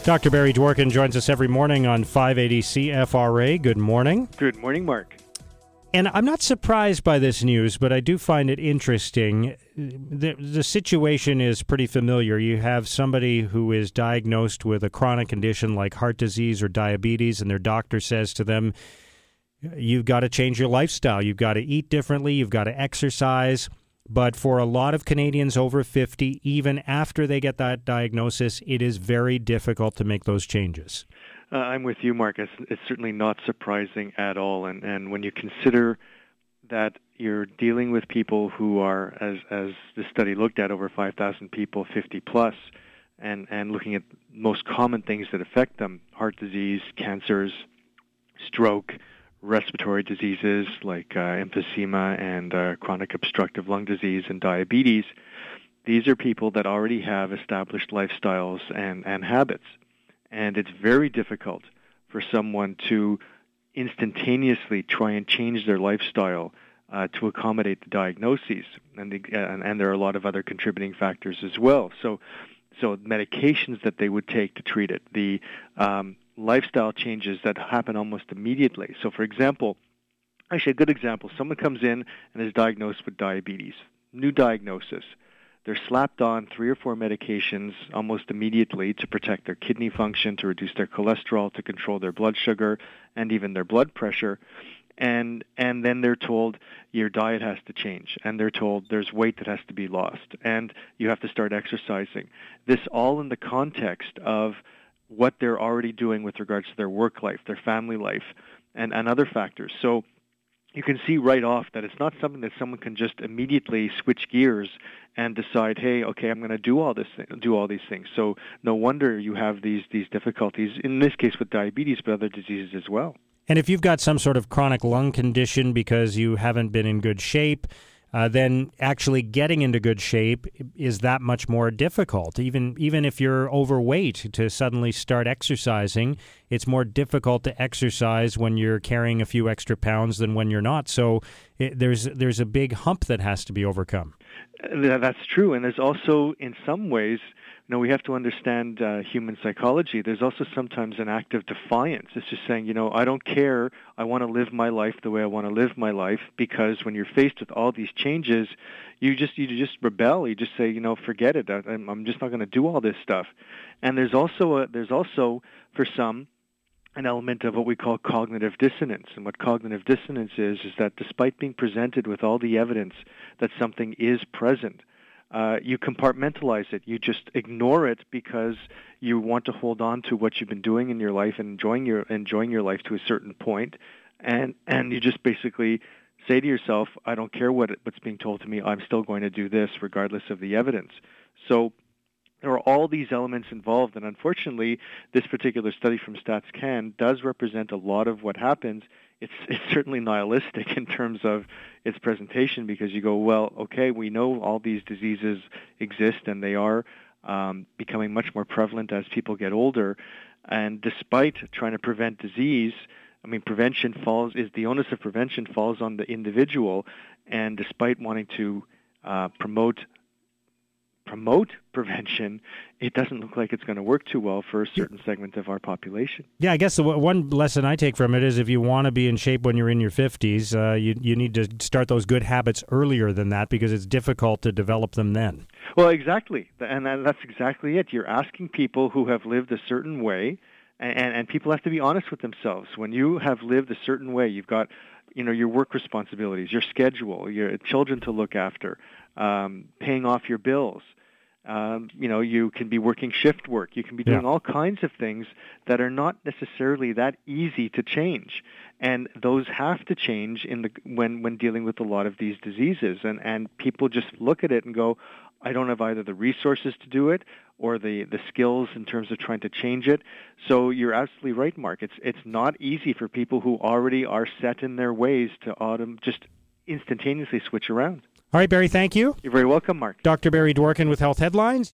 Dr. Barry Dworkin joins us every morning on 580 CFRA. Good morning. Good morning, Mark. And I'm not surprised by this news, but I do find it interesting. The situation is pretty familiar. You have somebody who is diagnosed with a chronic condition like heart disease or diabetes, and their doctor says to them, you've got to change your lifestyle. You've got to eat differently. You've got to exercise. But for a lot of Canadians over 50, even after they get that diagnosis, it is very difficult to make those changes. I'm with you, Mark. It's certainly not surprising at all. And when you consider that you're dealing with people who are, as the study looked at, over 5,000 people, 50 plus, and looking at most common things that affect them, heart disease, cancers, stroke, respiratory diseases like emphysema and chronic obstructive lung disease and diabetes, these are people that already have established lifestyles and habits. And it's very difficult for someone to instantaneously try and change their lifestyle to accommodate the diagnoses. And there are a lot of other contributing factors as well. So medications that they would take to treat it, the lifestyle changes that happen almost immediately. So, for example, actually a good example, someone comes in and is diagnosed with diabetes, new diagnosis. They're slapped on 3 or 4 medications almost immediately to protect their kidney function, to reduce their cholesterol, to control their blood sugar, and even their blood pressure. And then they're told your diet has to change, and they're told there's weight that has to be lost, and you have to start exercising. This all in the context of what they're already doing with regards to their work life, their family life, and other factors. So you can see right off that it's not something that someone can just immediately switch gears and decide, hey, okay, I'm going to do all these things. So no wonder you have these difficulties, in this case with diabetes, but other diseases as well. And if you've got some sort of chronic lung condition because you haven't been in good shape, then actually getting into good shape is that much more difficult. Even if you're overweight, to suddenly start exercising, it's more difficult to exercise when you're carrying a few extra pounds than when you're not. So there's a big hump that has to be overcome. That's true. And there's also, in some ways, we have to understand human psychology. There's also sometimes an act of defiance. It's just saying, I don't care. I want to live my life the way I want to live my life, because when you're faced with all these changes, you just rebel. You just say, forget it. I'm just not going to do all this stuff. And there's also for some an element of what we call cognitive dissonance. And what cognitive dissonance is that despite being presented with all the evidence that something is present, you compartmentalize it. You just ignore it because you want to hold on to what you've been doing in your life and enjoying your life to a certain point, and you just basically say to yourself, I don't care what's being told to me. I'm still going to do this regardless of the evidence. So there are all these elements involved, and unfortunately, this particular study from StatsCan does represent a lot of what happens. It's certainly nihilistic in terms of its presentation, because you go, well, okay, we know all these diseases exist, and they are becoming much more prevalent as people get older. And despite trying to prevent disease, the onus of prevention falls on the individual. And despite wanting to promote prevention, it doesn't look like it's going to work too well for a certain segment of our population. Yeah, I guess the one lesson I take from it is if you want to be in shape when you're in your 50s, you need to start those good habits earlier than that, because it's difficult to develop them then. Well, exactly. And that's exactly it. You're asking people who have lived a certain way, and people have to be honest with themselves. When you have lived a certain way, you've got your work responsibilities, your schedule, your children to look after, paying off your bills. You can be working shift work. You can be doing all kinds of things that are not necessarily that easy to change, and those have to change when dealing with a lot of these diseases. And people just look at it and go, I don't have either the resources to do it or the skills in terms of trying to change it. So you're absolutely right, Mark. It's not easy for people who already are set in their ways to just instantaneously switch around. All right, Barry, thank you. You're very welcome, Mark. Dr. Barry Dworkin with Health Headlines.